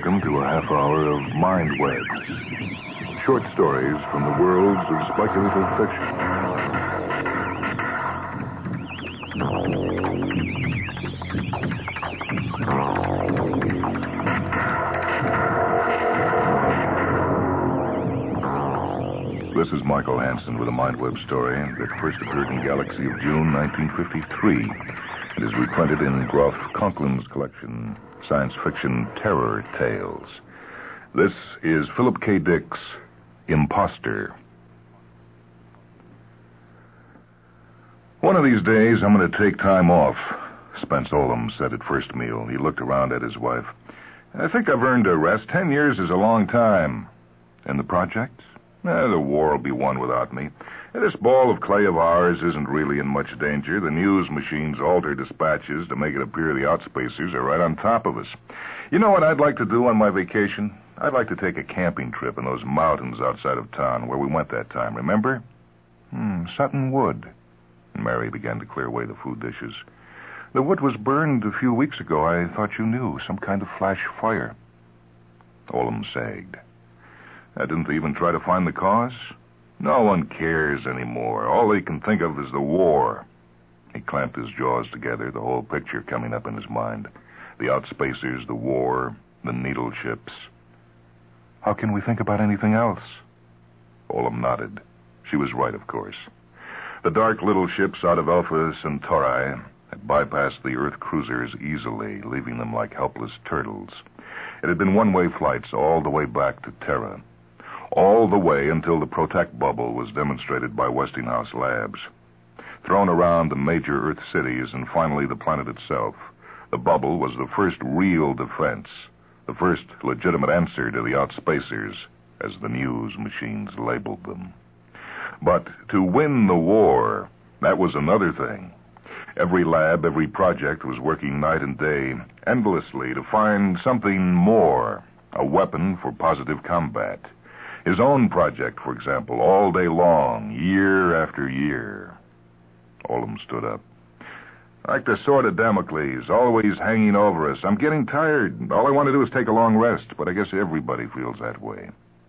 welcome to a half hour of Mind Webs. Short stories from the worlds of speculative fiction. This is Michael Hansen with a Mind Web story that first appeared in Galaxy of June 1953. It is reprinted in Groff Conklin's collection, Science Fiction Terror Tales. This is Philip K. Dick's Imposter. One of these days, I'm going to take time off, Spence Olam said at first meal. He looked around at his wife. I think I've earned a rest. 10 years is a long time. And the project? The war will be won without me. This ball of clay of ours isn't really in much danger. The news machines alter dispatches to make it appear the outspacers are right on top of us. You know what I'd like to do on my vacation? I'd like to take a camping trip in those mountains outside of town where we went that time, remember? Sutton Wood. Mary began to clear away the food dishes. The wood was burned a few weeks ago. I thought you knew. Some kind of flash fire. Olam sagged. I didn't even try to find the cause. No one cares anymore. All they can think of is the war. He clamped his jaws together, the whole picture coming up in his mind. The outspacers, the war, the needle ships. How can we think about anything else? Olam nodded. She was right, of course. The dark little ships out of Alpha Centauri had bypassed the Earth cruisers easily, leaving them like helpless turtles. It had been one-way flights all the way back to Terra. All the way until the Protect bubble was demonstrated by Westinghouse Labs. Thrown around the major Earth cities and finally the planet itself, the bubble was the first real defense, the first legitimate answer to the outspacers, as the news machines labeled them. But to win the war, that was another thing. Every lab, every project was working night and day, endlessly, to find something more, a weapon for positive combat. His own project, for example, all day long, year after year. Olam stood up. Like the sword of Damocles, always hanging over us. I'm getting tired. All I want to do is take a long rest, but I guess everybody feels that way.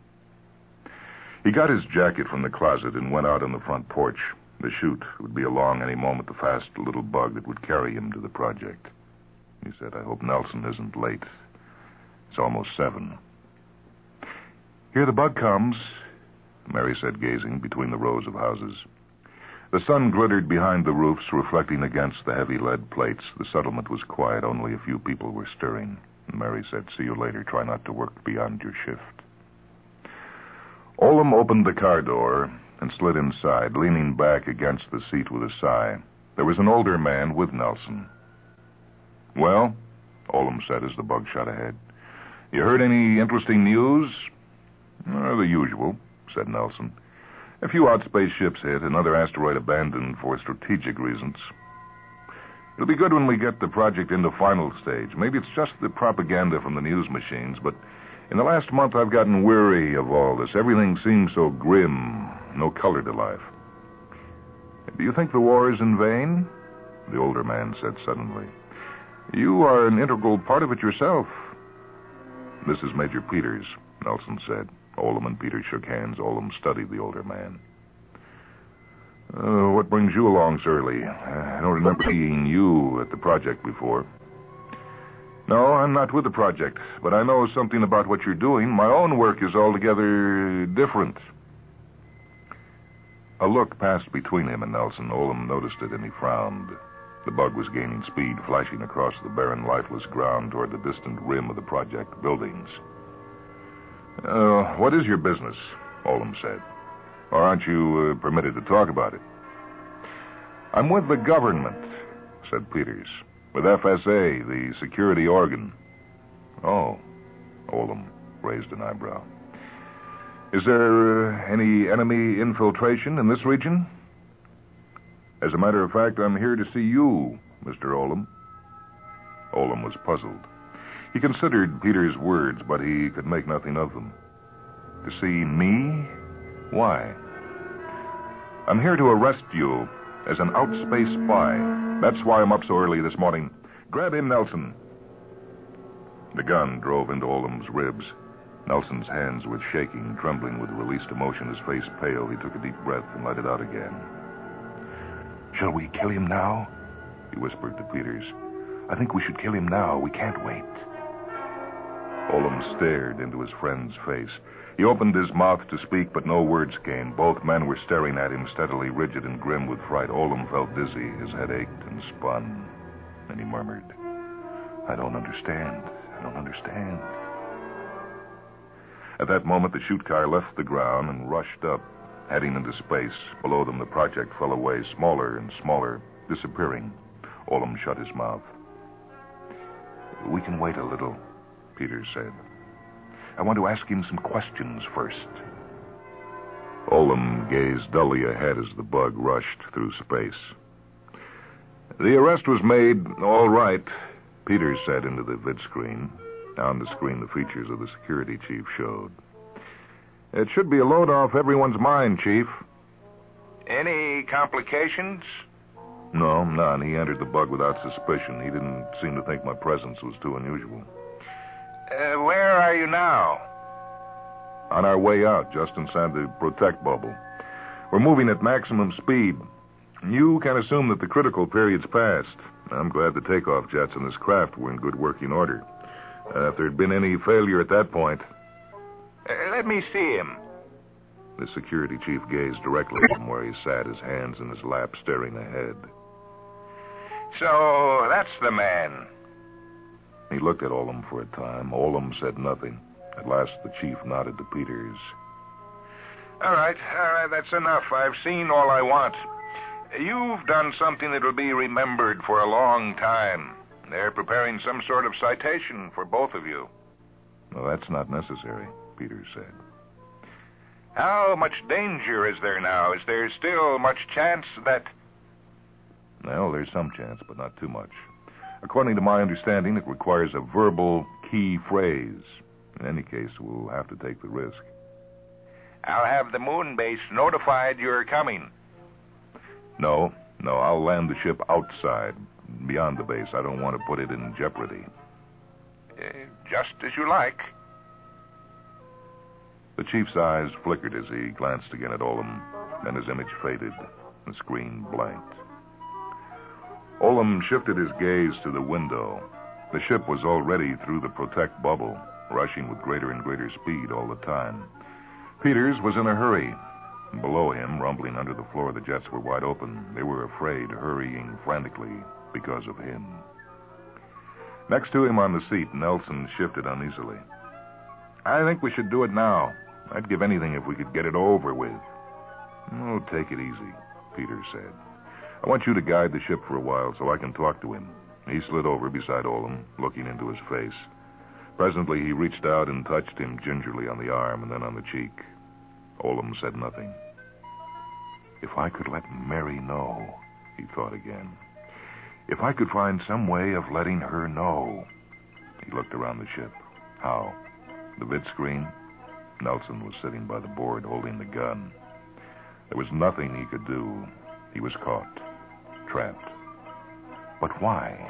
He got his jacket from the closet and went out on the front porch. The chute would be along any moment, the fast little bug that would carry him to the project. He said, I hope Nelson isn't late. It's almost 7. Here the bug comes, Mary said, gazing between the rows of houses. The sun glittered behind the roofs, reflecting against the heavy lead plates. The settlement was quiet. Only a few people were stirring. Mary said, see you later. Try not to work beyond your shift. Olam opened the car door and slid inside, leaning back against the seat with a sigh. There was an older man with Nelson. Well, Olam said as the bug shot ahead. You heard any interesting news? The usual, said Nelson. A few outspace ships hit, another asteroid abandoned for strategic reasons. It'll be good when we get the project into final stage. Maybe it's just the propaganda from the news machines, but in the last month I've gotten weary of all this. Everything seems so grim, no color to life. Do you think the war is in vain? The older man said suddenly. You are an integral part of it yourself. This is Major Peters, Nelson said. Olam and Peter shook hands. Olam studied the older man. What brings you along so early? I don't remember seeing you at the project before. No, I'm not with the project, but I know something about what you're doing. My own work is altogether different. A look passed between him and Nelson. Olam noticed it, and he frowned. The bug was gaining speed, flashing across the barren, lifeless ground toward the distant rim of the project buildings. What is your business? Olam said. Or aren't you permitted to talk about it? I'm with the government, said Peters. With FSA, the security organ. Oh, Olam raised an eyebrow. Is there any enemy infiltration in this region? As a matter of fact, I'm here to see you, Mr. Olam. Olam was puzzled. He considered Peter's words, but he could make nothing of them. To see me? Why? I'm here to arrest you as an outspace spy. That's why I'm up so early this morning. Grab him, Nelson. The gun drove into Olam's ribs. Nelson's hands were shaking, trembling with released emotion, his face pale. He took a deep breath and let it out again. "Shall we kill him now?" he whispered to Peters. "I think we should kill him now. We can't wait." Olam stared into his friend's face. He opened his mouth to speak, but no words came. Both men were staring at him, steadily, rigid and grim with fright. Olam felt dizzy. His head ached and spun. And he murmured, "I don't understand. I don't understand." At that moment, the chute car left the ground and rushed up, heading into space. Below them, the project fell away, smaller and smaller, disappearing. Olam shut his mouth. "We can wait a little," Peters said. "I want to ask him some questions first." Olam gazed dully ahead as the bug rushed through space. "The arrest was made all right," Peters said into the vidscreen. On the screen, the features of the security chief showed. "It should be a load off everyone's mind, Chief." "Any complications?" "No, none. He entered the bug without suspicion. He didn't seem to think my presence was too unusual." "Where are you now?" "On our way out, just inside the protect bubble. We're moving at maximum speed. You can assume that the critical period's passed. I'm glad the takeoff jets in this craft were in good working order. If there'd been any failure at that point..." "Let me see him." The security chief gazed directly from where he sat, his hands in his lap, staring ahead. "So that's the man." He looked at Olam for a time. Olam said nothing. At last, the chief nodded to Peters. All right, that's enough. I've seen all I want. You've done something that'll be remembered for a long time. They're preparing some sort of citation for both of you." "Well, that's not necessary," Peters said. "How much danger is there now? Is there still much chance that..." "Well, there's some chance, but not too much. According to my understanding, it requires a verbal key phrase. In any case, we'll have to take the risk." "I'll have the moon base notified you're coming." No, I'll land the ship outside, beyond the base. I don't want to put it in jeopardy." Just as you like." The chief's eyes flickered as he glanced again at Olam. Then his image faded. The screen blanked. Olam shifted his gaze to the window. The ship was already through the protect bubble, rushing with greater and greater speed all the time. Peters was in a hurry. Below him, rumbling under the floor, the jets were wide open. They were afraid, hurrying frantically because of him. Next to him on the seat, Nelson shifted uneasily. "I think we should do it now. I'd give anything if we could get it over with." "Oh, take it easy," Peters said. "I want you to guide the ship for a while so I can talk to him." He slid over beside Olam, looking into his face. Presently, he reached out and touched him gingerly on the arm and then on the cheek. Olam said nothing. "If I could let Mary know," he thought again. "If I could find some way of letting her know." He looked around the ship. How? The vidscreen? Nelson was sitting by the board holding the gun. There was nothing he could do. He was caught. Trapped. But why?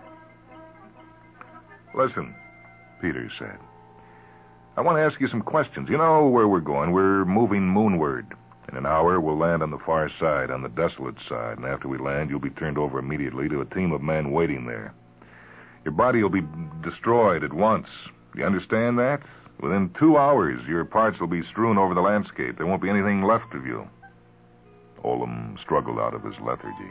"Listen," Peters said. "I want to ask you some questions. You know where we're going. We're moving moonward. In an hour, we'll land on the far side, on the desolate side, and after we land, you'll be turned over immediately to a team of men waiting there. Your body will be destroyed at once. You understand that? Within 2 hours, your parts will be strewn over the landscape. There won't be anything left of you." Olam struggled out of his lethargy.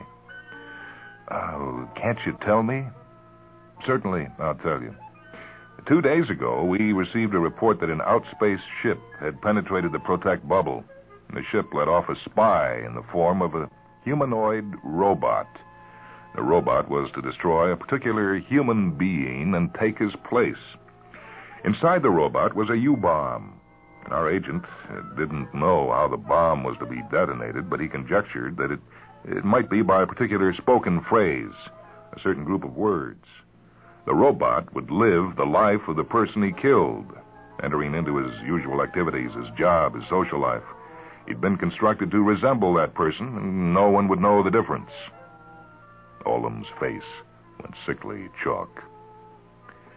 "Can't you tell me?" "Certainly, I'll tell you. 2 days ago, we received a report that an outspace ship had penetrated the protect bubble. The ship let off a spy in the form of a humanoid robot. The robot was to destroy a particular human being and take his place. Inside the robot was a U-bomb. Our agent didn't know how the bomb was to be detonated, but he conjectured that it might be by a particular spoken phrase, a certain group of words. The robot would live the life of the person he killed, entering into his usual activities, his job, his social life. He'd been constructed to resemble that person, and no one would know the difference." Olam's face went sickly chalk.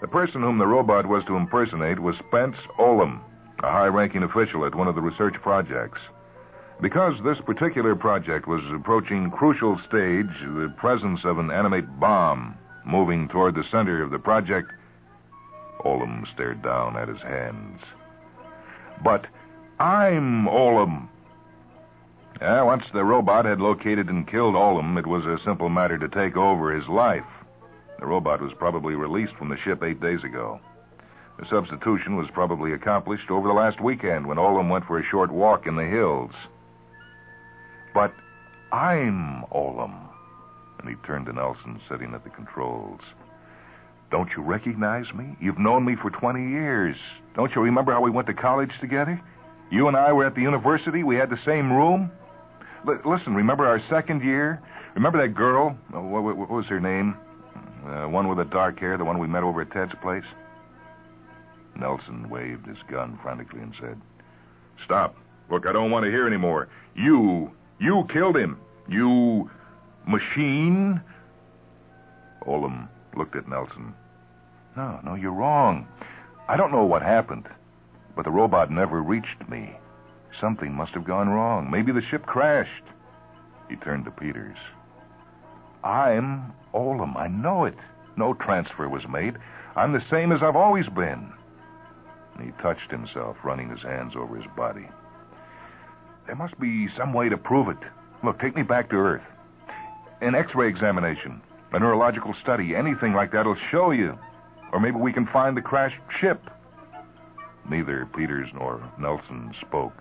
The person whom the robot was to impersonate was Spence Olam, a high-ranking official at one of the research projects. Because this particular project was approaching crucial stage, the presence of an animate bomb moving toward the center of the project, Olam stared down at his hands. But I'm Olam. Once the robot had located and killed Olam, it was a simple matter to take over his life. The robot was probably released from the ship 8 days ago. The substitution was probably accomplished over the last weekend when Olam went for a short walk in the hills. But I'm Olam. And he turned to Nelson, sitting at the controls. Don't you recognize me? You've known me for 20 years. Don't you remember how we went to college together? You and I were at the university. We had the same room. Listen, remember our second year? Remember that girl? What was her name? One with the dark hair, the one we met over at Ted's place? Nelson waved his gun frantically and said, Stop. Look, I don't want to hear any more. You killed him. You machine? Olam looked at Nelson. No, you're wrong. I don't know what happened, but the robot never reached me. Something must have gone wrong. Maybe the ship crashed. He turned to Peters. I'm Olam. I know it. No transfer was made. I'm the same as I've always been. He touched himself, running his hands over his body. There must be some way to prove it. Look, take me back to Earth. An X-ray examination, a neurological study, anything like that will show you. Or maybe we can find the crashed ship. Neither Peters nor Nelson spoke.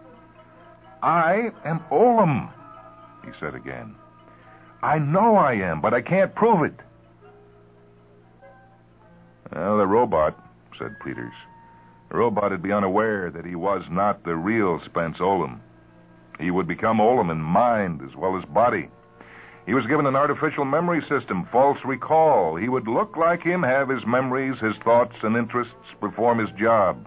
I am Olam, he said again. I know I am, but I can't prove it. Well, the robot, said Peters. The robot would be unaware that he was not the real Spence Olam. He would become Olam in mind as well as body. He was given an artificial memory system, false recall. He would look like him, have his memories, his thoughts and interests, perform his job.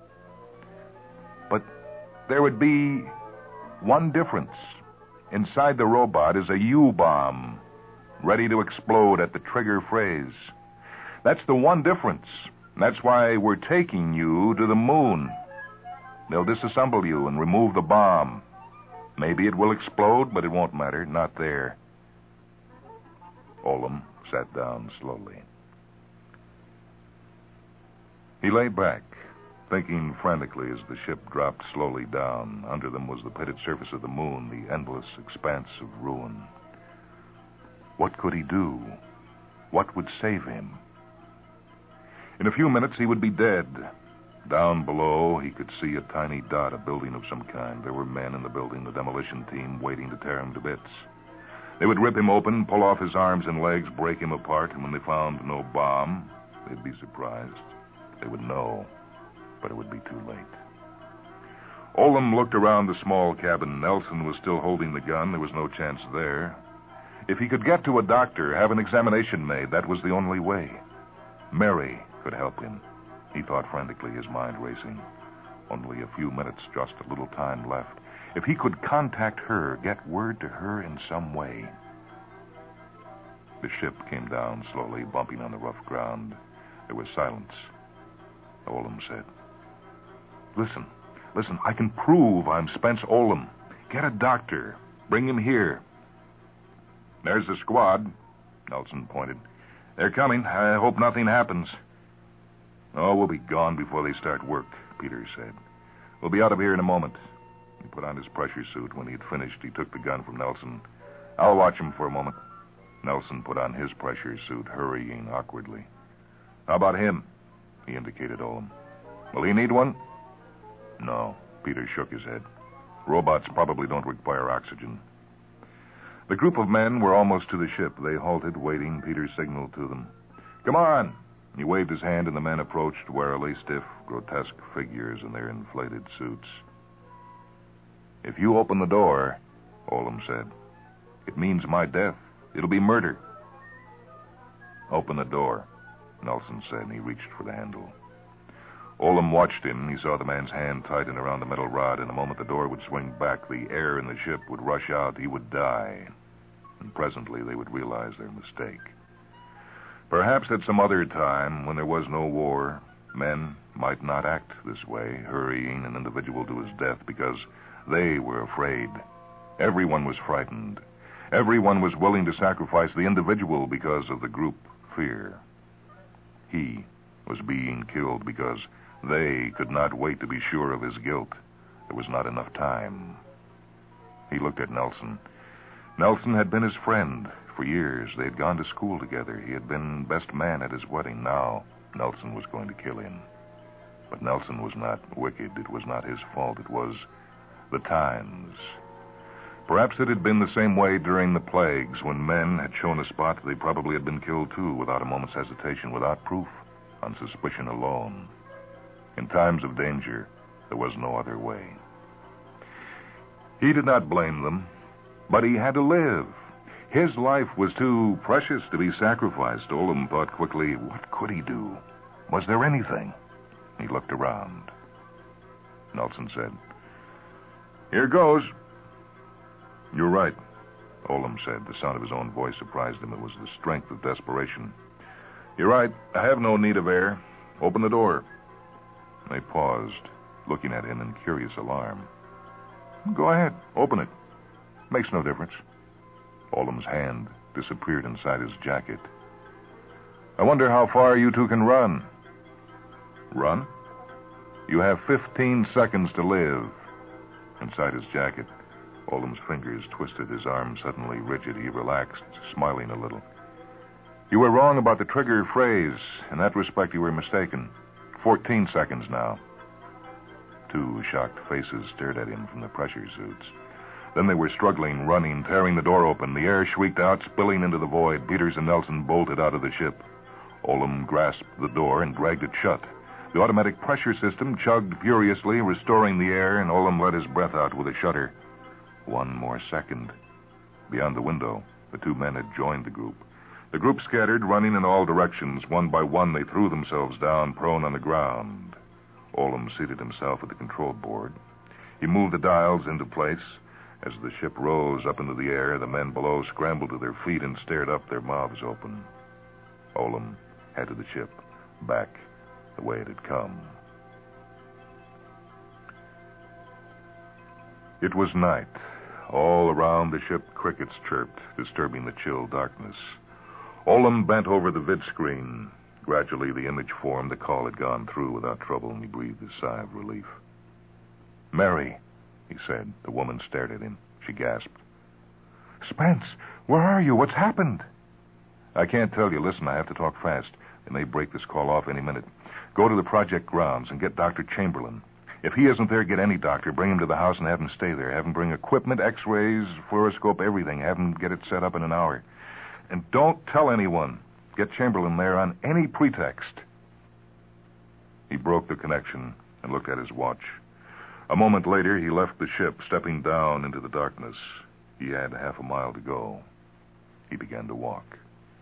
But there would be one difference. Inside the robot is a U-bomb, ready to explode at the trigger phrase. That's the one difference. That's why we're taking you to the moon. They'll disassemble you and remove the bomb. Maybe it will explode, but it won't matter. Not there. Olam sat down slowly. He lay back, thinking frantically as the ship dropped slowly down. Under them was the pitted surface of the moon, the endless expanse of ruin. What could he do? What would save him? In a few minutes, he would be dead. Down below, he could see a tiny dot, a building of some kind. There were men in the building, the demolition team, waiting to tear him to bits. They would rip him open, pull off his arms and legs, break him apart, and when they found no bomb, they'd be surprised. They would know, but it would be too late. Olam looked around the small cabin. Nelson was still holding the gun. There was no chance there. If he could get to a doctor, have an examination made, that was the only way. Mary could help him. He thought frantically, his mind racing. Only a few minutes, just a little time left. If he could contact her, get word to her in some way. The ship came down slowly, bumping on the rough ground. There was silence. Olam said, Listen, I can prove I'm Spence Olam. Get a doctor. Bring him here. There's the squad, Nelson pointed. They're coming. I hope nothing happens. Oh, we'll be gone before they start work, Peters said. We'll be out of here in a moment. He put on his pressure suit. When he had finished, he took the gun from Nelson. I'll watch him for a moment. Nelson put on his pressure suit, hurrying awkwardly. How about him? He indicated Olam. Will he need one? No, Peters shook his head. Robots probably don't require oxygen. The group of men were almost to the ship. They halted, waiting. Peters signaled to them. Come on! He waved his hand, and the men approached, warily, stiff, grotesque figures in their inflated suits. If you open the door, Olam said, it means my death. It'll be murder. Open the door, Nelson said, and he reached for the handle. Olam watched him. He saw the man's hand tighten around the metal rod. In a moment, the door would swing back. The air in the ship would rush out. He would die. And presently, they would realize their mistake. Perhaps at some other time, when there was no war, men might not act this way, hurrying an individual to his death because they were afraid. Everyone was frightened. Everyone was willing to sacrifice the individual because of the group fear. He was being killed because they could not wait to be sure of his guilt. There was not enough time. He looked at Nelson. Nelson had been his friend for years. They had gone to school together. He had been best man at his wedding. Now, Nelson was going to kill him. But Nelson was not wicked. It was not his fault. It was the times. Perhaps it had been the same way during the plagues, when men had shown a spot they probably had been killed too, without a moment's hesitation, without proof, on suspicion alone. In times of danger, there was no other way. He did not blame them, but he had to live. His life was too precious to be sacrificed. Olam thought quickly, what could he do? Was there anything? He looked around. Nelson said, "Here goes." "You're right," Olam said. The sound of his own voice surprised him. It was the strength of desperation. "You're right. I have no need of air. Open the door." They paused, looking at him in curious alarm. "Go ahead. Open it. Makes no difference." Olam's hand disappeared inside his jacket. "I wonder how far you two can run." "Run? You have 15 seconds to live." Inside his jacket, Olam's fingers twisted, his arm suddenly rigid. He relaxed, smiling a little. "You were wrong about the trigger phrase. In that respect, you were mistaken. 14 seconds now." Two shocked faces stared at him from the pressure suits. Then they were struggling, running, tearing the door open. The air shrieked out, spilling into the void. Peters and Nelson bolted out of the ship. Olam grasped the door and dragged it shut. The automatic pressure system chugged furiously, restoring the air, and Olam let his breath out with a shudder. One more second. Beyond the window, the two men had joined the group. The group scattered, running in all directions. One by one, they threw themselves down, prone on the ground. Olam seated himself at the control board. He moved the dials into place. As the ship rose up into the air, the men below scrambled to their feet and stared up, their mouths open. Olam headed the ship back the way it had come. It was night. All around the ship, crickets chirped, disturbing the chill darkness. Olam bent over the vid screen. Gradually, the image formed. The call had gone through without trouble, and he breathed a sigh of relief. "Mary," he said. The woman stared at him. She gasped. "Spence, where are you? What's happened?" "I can't tell you. Listen, I have to talk fast. They may break this call off any minute. Go to the project grounds and get Dr. Chamberlain. If he isn't there, get any doctor. Bring him to the house and have him stay there. Have him bring equipment, x-rays, fluoroscope, everything. Have him get it set up in an hour. And don't tell anyone. Get Chamberlain there on any pretext." He broke the connection and looked at his watch. A moment later, he left the ship, stepping down into the darkness. He had half a mile to go. He began to walk.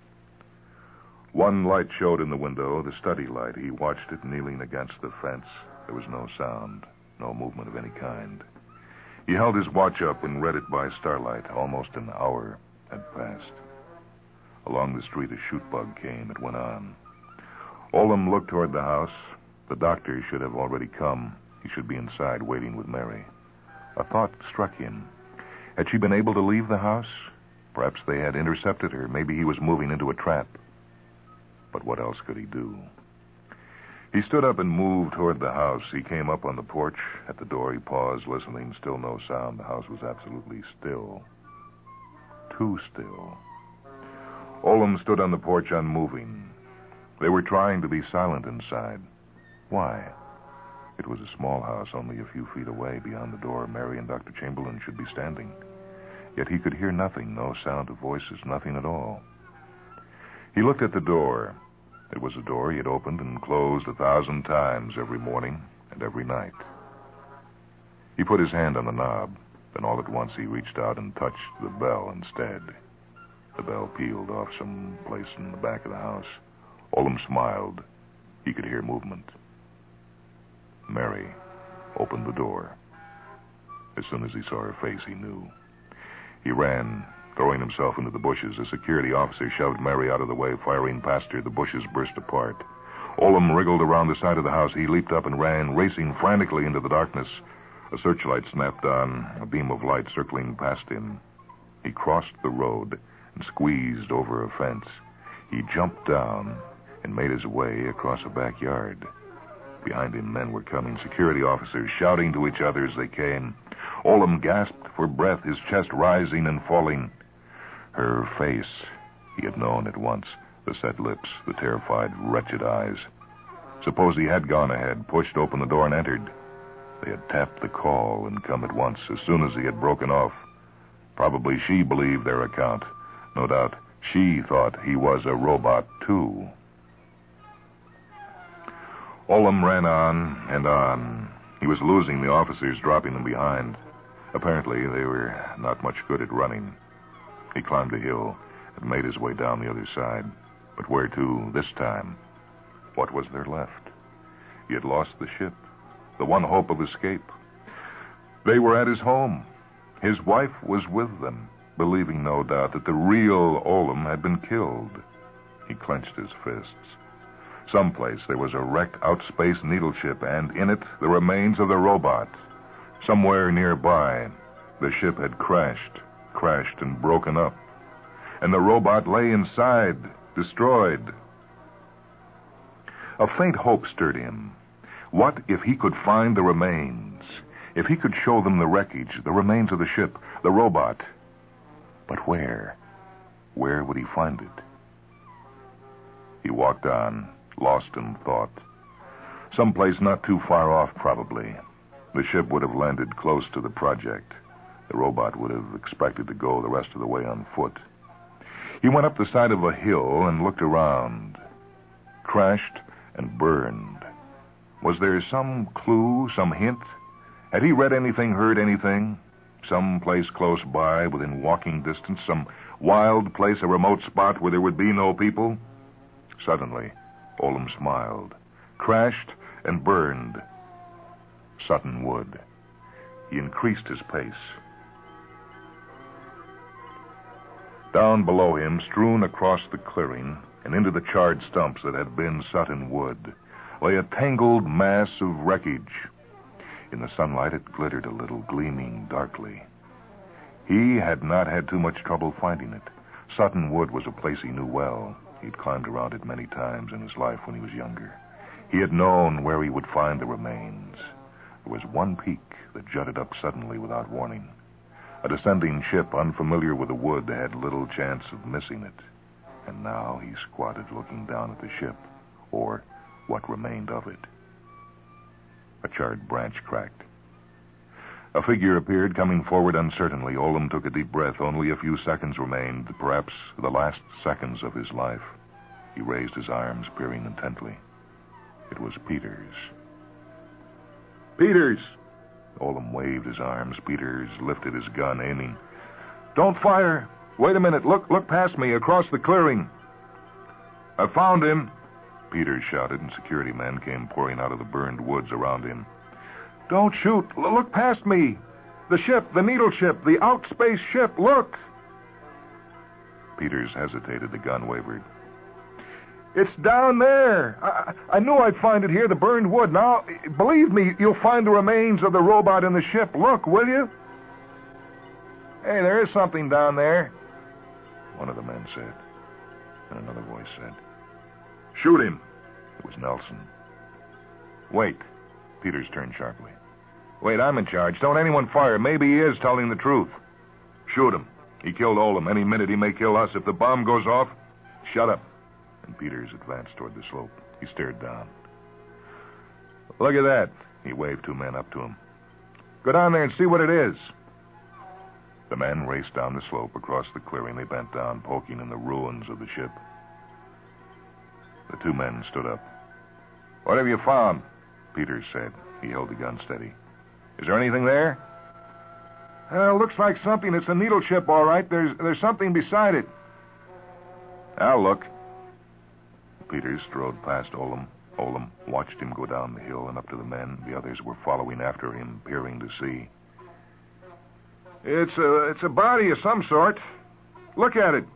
One light showed in the window, the study light. He watched it kneeling against the fence. There was no sound, no movement of any kind. He held his watch up and read it by starlight. Almost an hour had passed. Along the street, a shoot bug came. It went on. Olam looked toward the house. The doctor should have already come. He should be inside waiting with Mary. A thought struck him. Had she been able to leave the house? Perhaps they had intercepted her. Maybe he was moving into a trap. But what else could he do? He stood up and moved toward the house. He came up on the porch. At the door, he paused, listening. Still no sound. The house was absolutely still. Too still. Olam stood on the porch unmoving. They were trying to be silent inside. Why? It was a small house only a few feet away. Beyond the door, Mary and Dr. Chamberlain should be standing. Yet he could hear nothing, no sound of voices, nothing at all. He looked at the door. It was a door he had opened and closed 1,000 times every morning and every night. He put his hand on the knob. Then all at once he reached out and touched the bell instead. The bell pealed off some place in the back of the house. Olam smiled. He could hear movement. Mary opened the door. As soon as he saw her face, he knew. He ran Throwing himself into the bushes, a security officer shoved Mary out of the way. Firing past her, the bushes burst apart. Olam wriggled around the side of the house. He leaped up and ran, racing frantically into the darkness. A searchlight snapped on, a beam of light circling past him. He crossed the road and squeezed over a fence. He jumped down and made his way across a backyard. Behind him, men were coming, security officers shouting to each other as they came. Olam gasped for breath, his chest rising and falling. Her face, he had known at once, the set lips, the terrified, wretched eyes. Suppose he had gone ahead, pushed open the door, and entered. They had tapped the call and come at once, as soon as he had broken off. Probably she believed their account. No doubt she thought he was a robot, too. Olam ran on and on. He was losing the officers, dropping them behind. Apparently, they were not much good at running. He climbed a hill and made his way down the other side. But where to this time? What was there left? He had lost the ship, the one hope of escape. They were at his home. His wife was with them, believing no doubt that the real Olam had been killed. He clenched his fists. Someplace there was a wrecked outspace needle ship, and in it the remains of the robot. Somewhere nearby, the ship had crashed and broken up, and the robot lay inside, destroyed. A faint hope stirred him. What if he could find the remains? If he could show them the wreckage, the remains of the ship, the robot. But where? Where would he find it? He walked on, lost in thought. Someplace not too far off, probably. The ship would have landed close to the project. The robot would have expected to go the rest of the way on foot. He went up the side of a hill and looked around. Crashed and burned. Was there some clue, some hint? Had he read anything, heard anything? Some place close by, within walking distance, some wild place, a remote spot where there would be no people? Suddenly, Olam smiled. Crashed and burned. Sutton Wood. He increased his pace. Down below him, strewn across the clearing and into the charred stumps that had been Sutton Wood, lay a tangled mass of wreckage. In the sunlight, it glittered a little, gleaming darkly. He had not had too much trouble finding it. Sutton Wood was a place he knew well. He'd climbed around it many times in his life when he was younger. He had known where he would find the remains. There was one peak that jutted up suddenly without warning. A descending ship, unfamiliar with the wood, had little chance of missing it. And now he squatted looking down at the ship, or what remained of it. A charred branch cracked. A figure appeared, coming forward uncertainly. Olam took a deep breath. Only a few seconds remained, perhaps the last seconds of his life. He raised his arms, peering intently. It was Peters. Peters! Olam waved his arms. Peters lifted his gun, aiming. Don't fire! Wait a minute. Look past me, across the clearing. I found him, Peters shouted, and security men came pouring out of the burned woods around him. Don't shoot. Look past me. The ship, the needle ship, the outspace ship. Look. Peters hesitated. The gun wavered. It's down there. I knew I'd find it here, the burned wood. Now, believe me, you'll find the remains of the robot in the ship. Look, will you? Hey, there is something down there, one of the men said. And another voice said, Shoot him. It was Nelson. Wait. Peters turned sharply. Wait, I'm in charge. Don't anyone fire. Maybe he is telling the truth. Shoot him. He killed Olam. Any minute he may kill us. If the bomb goes off, shut up. And Peters advanced toward the slope. He stared down. Look at that. He waved two men up to him. Go down there and see what it is. The men raced down the slope across the clearing. They bent down, poking in the ruins of the ship. The two men stood up. What have you found? Peters said. He held the gun steady. Is there anything there? Looks like something. It's a needle ship, all right. There's something beside it. I'll look. Peters strode past Olam. Olam watched him go down the hill and up to the men. The others were following after him, peering to see. It's a body of some sort. Look at it.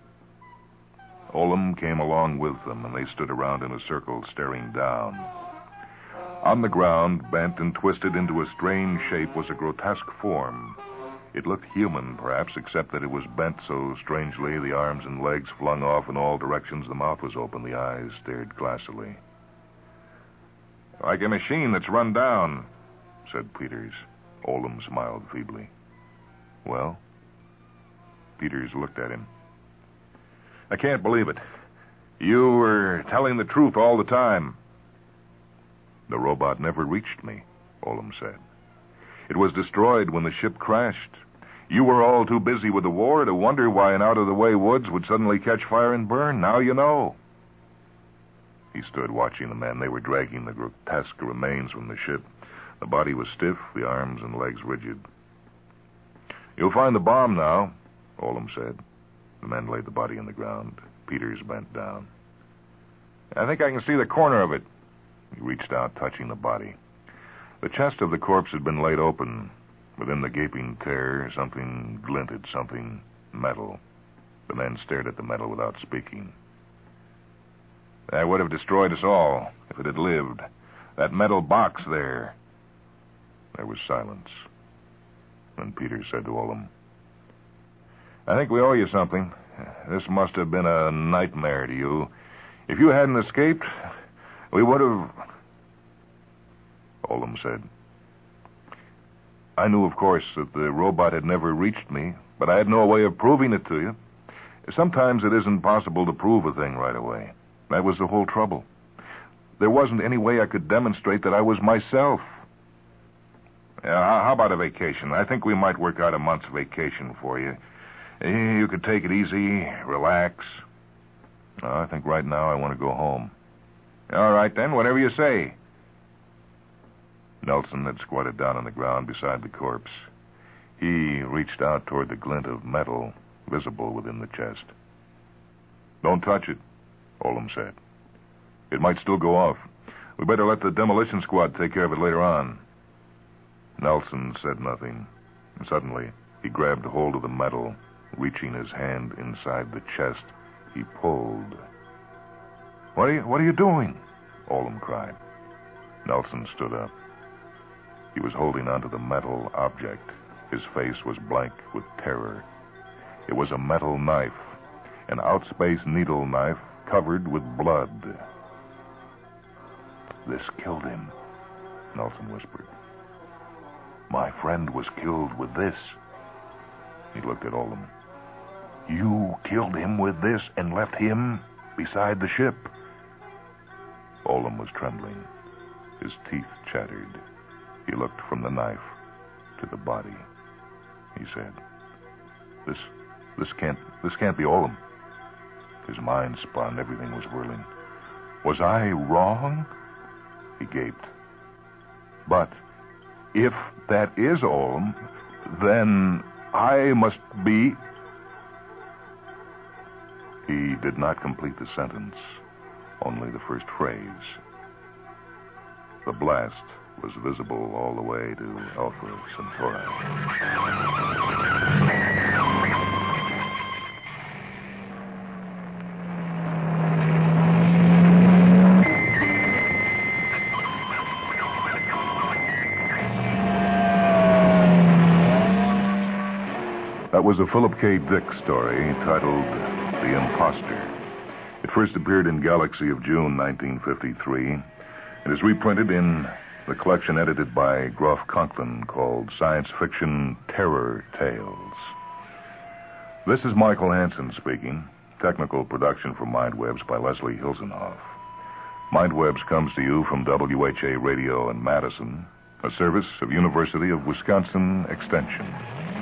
Olam came along with them, and they stood around in a circle, staring down. On the ground, bent and twisted into a strange shape, was a grotesque form. It looked human, perhaps, except that it was bent so strangely, the arms and legs flung off in all directions, the mouth was open, the eyes stared glassily. Like a machine that's run down, said Peters. Olam smiled feebly. Well? Peters looked at him. I can't believe it. You were telling the truth all the time. The robot never reached me, Olam said. It was destroyed when the ship crashed. You were all too busy with the war to wonder why an out-of-the-way woods would suddenly catch fire and burn. Now you know. He stood watching the men. They were dragging the grotesque remains from the ship. The body was stiff, the arms and legs rigid. You'll find the bomb now, Olam said. The men laid the body on the ground. Peters bent down. I think I can see the corner of it. He reached out, touching the body. The chest of the corpse had been laid open. Within the gaping tear, something glinted, something metal. The men stared at the metal without speaking. That would have destroyed us all if it had lived. That metal box there. There was silence. Then Peters said to Olam, I think we owe you something. This must have been a nightmare to you. If you hadn't escaped, we would have... Olam said, I knew, of course, that the robot had never reached me, but I had no way of proving it to you. Sometimes it isn't possible to prove a thing right away. That was the whole trouble. There wasn't any way I could demonstrate that I was myself. How about a vacation? I think we might work out a month's vacation for you. You could take it easy, relax. I think right now I want to go home. All right, then, whatever you say. Nelson had squatted down on the ground beside the corpse. He reached out toward the glint of metal visible within the chest. Don't touch it, Olam said. It might still go off. We better let the demolition squad take care of it later on. Nelson said nothing. And suddenly, he grabbed hold of the metal. Reaching his hand inside the chest, he pulled. What are you doing? Olam cried. Nelson stood up. He was holding onto the metal object. His face was blank with terror. It was a metal knife, an outspace needle knife covered with blood. This killed him, Nelson whispered. My friend was killed with this. He looked at Olam. You killed him with this and left him beside the ship. Olam was trembling. His teeth chattered. He looked from the knife to the body. He said, This can't be Olam. His mind spun. Everything was whirling. Was I wrong? He gaped. But if that is Olam, then I must be... He did not complete the sentence, only the first phrase. The blast was visible all the way to Alpha Centauri. That was a Philip K. Dick story titled The Imposter. It first appeared in Galaxy of June 1953. It is reprinted in the collection edited by Groff Conklin called Science Fiction Terror Tales. This is Michael Hansen speaking. Technical production for Mindwebs by Leslie Hilsenhoff. Mindwebs comes to you from WHA Radio in Madison, a service of University of Wisconsin Extension.